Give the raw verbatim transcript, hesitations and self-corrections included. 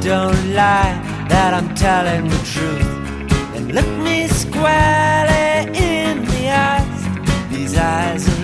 don't lie, that I'm telling the truth. And look me squarely in the eyes, these eyes